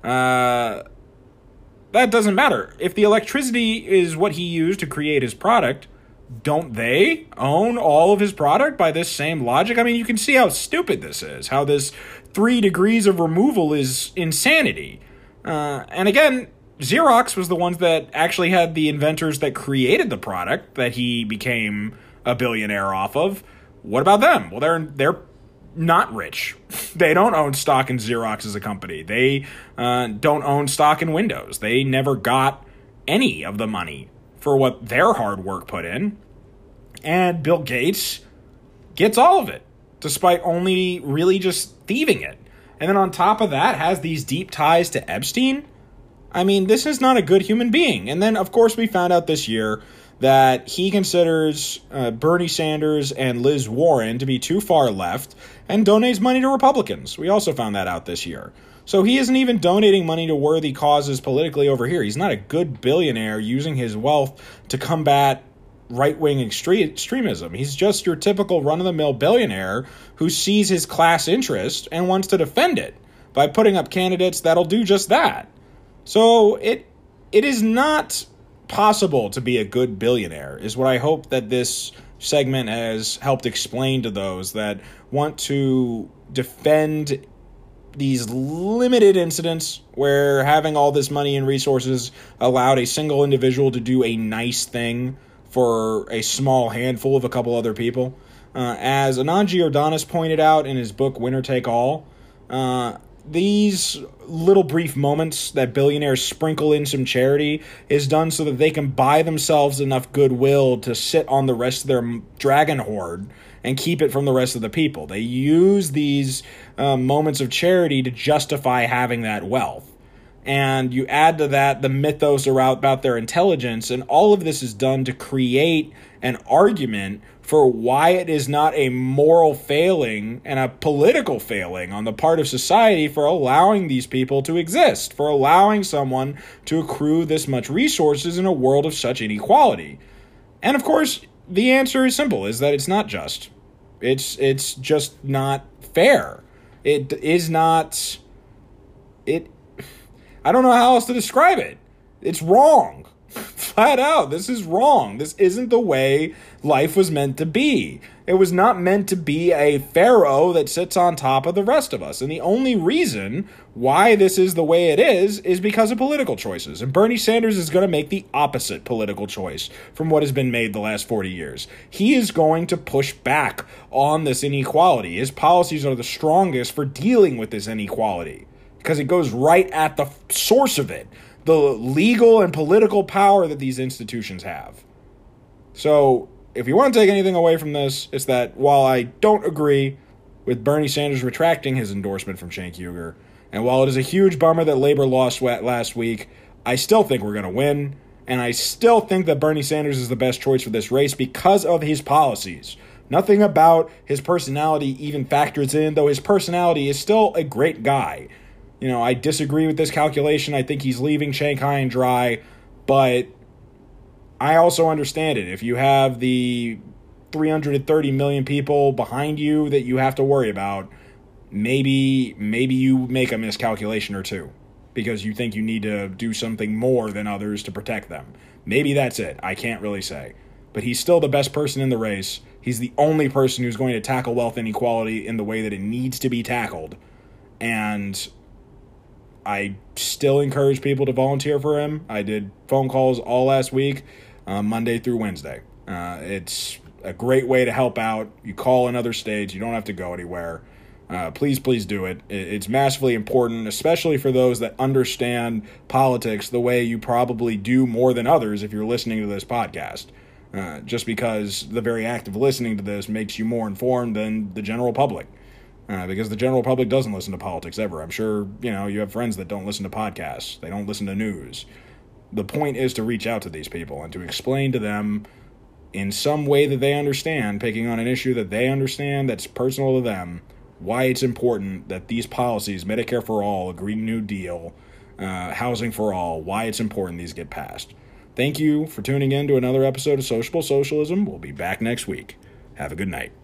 uh that doesn't matter. If the electricity is what he used to create his product, don't they own all of his product by this same logic? I mean, you can see how stupid this is, how this three degrees of removal is insanity. Uh, and again, Xerox was the ones that actually had the inventors that created the product that he became a billionaire off of. What about them? Well, they're they're not rich. They don't own stock in Xerox as a company. They uh, don't own stock in Windows. They never got any of the money for what their hard work put in. And Bill Gates gets all of it, despite only really just thieving it. And then on top of that, has these deep ties to Epstein. I mean, this is not a good human being. And then, of course, we found out this year that he considers uh, Bernie Sanders and Liz Warren to be too far left and donates money to Republicans. We also found that out this year. So he isn't even donating money to worthy causes politically over here. He's not a good billionaire using his wealth to combat right-wing extre- extremism. He's just your typical run-of-the-mill billionaire who sees his class interest and wants to defend it by putting up candidates that'll do just that. So it it is not possible to be a good billionaire, is what I hope that this segment has helped explain to those that want to defend these limited incidents where having all this money and resources allowed a single individual to do a nice thing for a small handful of a couple other people. Uh, as Anand Giordano pointed out in his book, Winner Take All, uh, these little brief moments that billionaires sprinkle in some charity is done so that they can buy themselves enough goodwill to sit on the rest of their dragon hoard and keep it from the rest of the people. They use these uh, moments of charity to justify having that wealth. and you add to that the mythos about their intelligence, and all of this is done to create an argument for why it is not a moral failing and a political failing on the part of society for allowing these people to exist, for allowing someone to accrue this much resources in a world of such inequality. And of course, the answer is simple, is that it's not just. It's it's just not fair. It is not, it, I don't know how else to describe it. It's wrong. Flat out, this is wrong. This isn't the way life was meant to be. It was not meant to be a pharaoh that sits on top of the rest of us. And the only reason why this is the way it is is because of political choices. And Bernie Sanders is going to make the opposite political choice from what has been made the last forty years. He is going to push back on this inequality. His policies are the strongest for dealing with this inequality because it goes right at the source of it, the legal and political power that these institutions have. So if you want to take anything away from this, it's that while I don't agree with Bernie Sanders retracting his endorsement from Cenk Uygur, and while it is a huge bummer that Labor lost last week, I still think we're going to win, and I still think that Bernie Sanders is the best choice for this race because of his policies. Nothing about his personality even factors in, though his personality is still a great guy. You know, I disagree with this calculation. I think he's leaving Cenk high and dry, but I also understand it. If you have the three hundred thirty million people behind you that you have to worry about, maybe maybe you make a miscalculation or two because you think you need to do something more than others to protect them. Maybe that's it. I can't really say. But he's still the best person in the race. He's the only person who's going to tackle wealth inequality in the way that it needs to be tackled. And I still encourage people to volunteer for him. I did phone calls all last week, uh, Monday through Wednesday. Uh, it's a great way to help out. You call in other states. You don't have to go anywhere. Uh, please, please do it. It's massively important, especially for those that understand politics the way you probably do more than others if you're listening to this podcast. Uh, just because the very act of listening to this makes you more informed than the general public. Uh, because the general public doesn't listen to politics ever. I'm sure, you know, you have friends that don't listen to podcasts. They don't listen to news. The point is to reach out to these people and to explain to them in some way that they understand, picking on an issue that they understand that's personal to them, why it's important that these policies, Medicare for all, a Green New Deal, uh, housing for all, why it's important these get passed. Thank you for tuning in to another episode of Sociable Socialism. We'll be back next week. Have a good night.